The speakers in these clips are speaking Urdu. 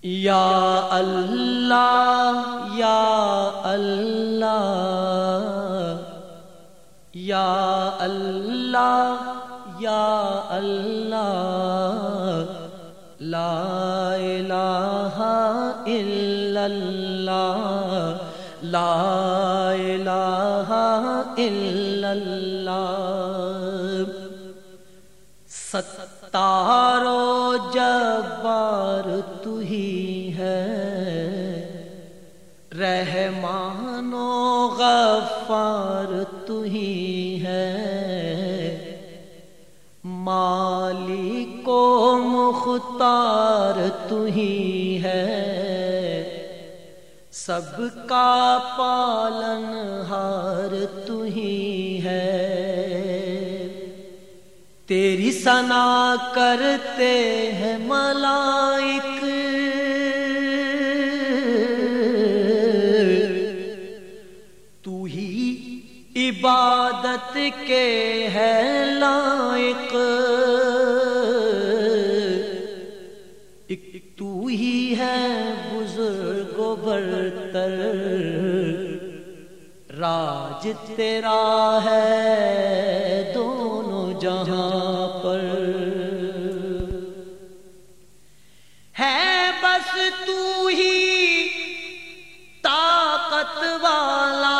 یا اللہ یا اللہ یا اللہ یا اللہ لا الہ الا اللہ لا الہ الا اللہ ستار و جبار تو ہی ہے رحمان و غفار تو ہی ہے مالک و مختار تو ہی ہے سب کا پالنہار تو ہی ہے تیری ثنا کرتے ہیں ملائک تو ہی عبادت کے ہے لائق ایک تو ہی ہے بزرگ و برتر راج تیرا ہے دونوں جہاں پر ہے بس تو ہی طاقت والا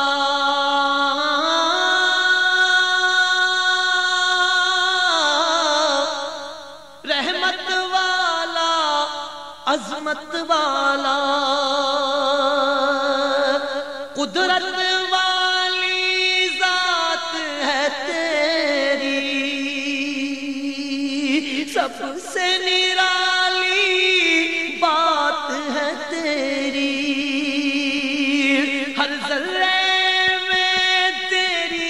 رحمت والا عظمت والا قدرت والی ذات ہے تیری سب سے نرالی بات ہے تیری ہر ذرے میں تیری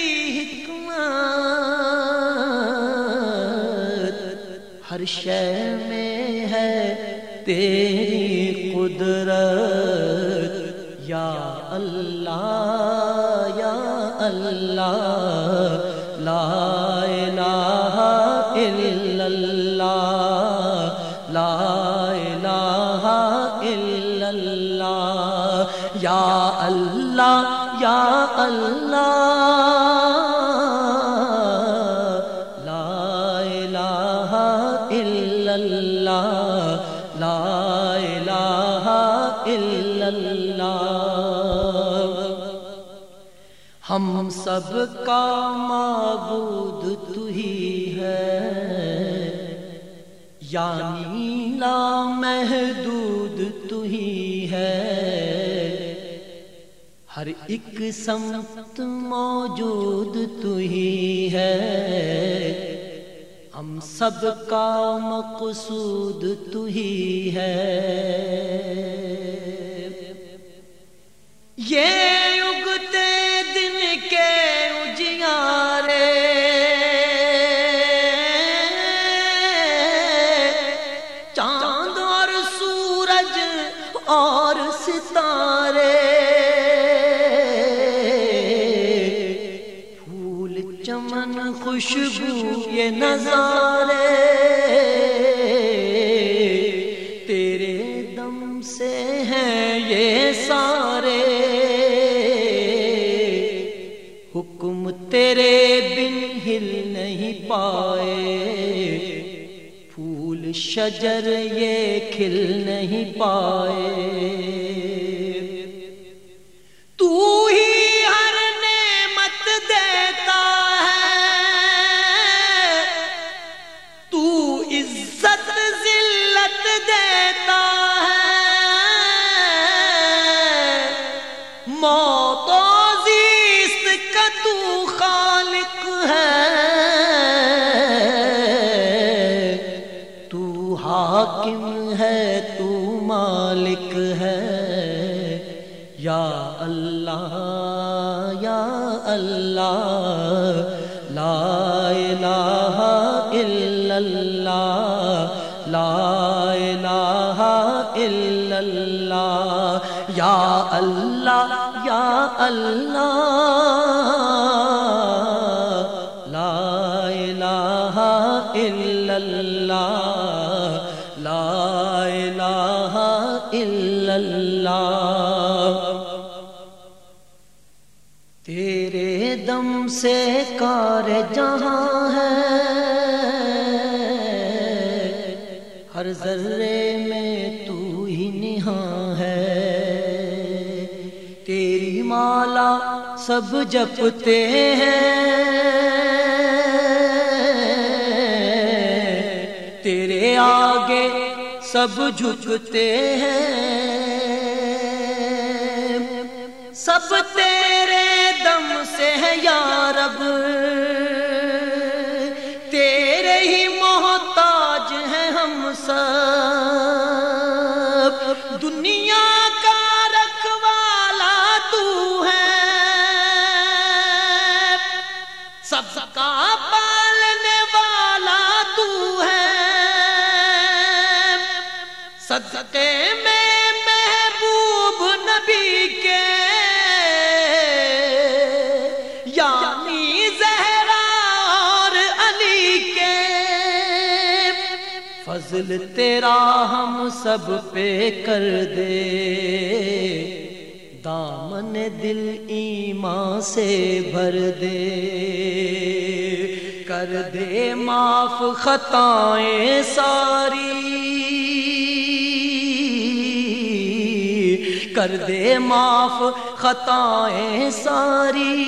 حکمت ہر شے میں ہے تیری قدرت یا اللہ یا اللہ لا الہ الا اللہ لا الہ الا اللہ یا اللہ یا اللہ لا الہ الا اللہ لا الہ الا اللہ ہم سب کا معبود تو ہی ہے یعنی لا محدود تو ہی ہے ہر ایک سمت موجود تو ہی ہے ہم سب کا مقصود تو ہی ہے یہ اگتے دن کے اجیارے چاند اور سورج اور ستارے پھول چمن خوشبو یہ نظارے تیرے دم سے ہیں یہ سارے حکم تیرے بن ہل نہیں پائے پھول شجر یہ کھل نہیں پائے تو ہی ہر نعمت دیتا ہے تو عزت ذلت دیتا ہے موت و زیست کا تو خالق ہے تو حاکم ہے تو مالک ہے یا اللہ یا اللہ لا الہ الا اللہ لا الہ الا اللہ یا اللہ یا اللہ لا الہ الا اللہ لا الہ الا اللہ۔ تیرے دم سے کار جہاں ہے، ہر ذرے میں تو ہی نہاں ہے۔ تیری مالا سب جپتے ہیں، تیرے آگے سب جھکتے ہیں، سب تیرے دم سے ہے یا رب، تیرے ہی محتاج ہیں ہم سب۔ دنیا کا رکھوالا تو ہے، سب کا پالنے والا تو ہے، صدقے میں محبوب نبی کے، یعنی زہرا اور علی کے، فضل تیرا ہم سب پہ کر دے، دامن دل ایمان سے بھر دے، کر دے معاف خطائیں ساری، کر دے معاف خطائیں ساری،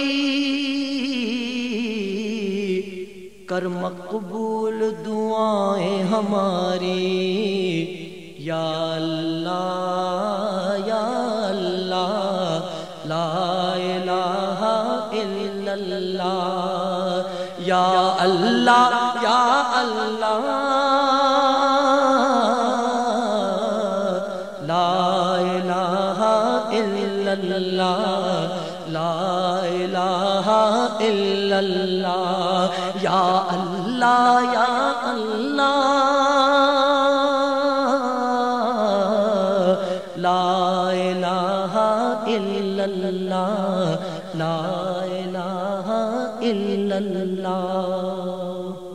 کر مقبول دعائیں ہماری، یا اللہ یا اللہ، لا الہ الا اللہ، یا اللہ یا اللہ، لا الہ الا اللہ، لا الہ الا اللہ، یا اللہ یا اللہ، لا الہ الا اللہ، لا الہ الا اللہ۔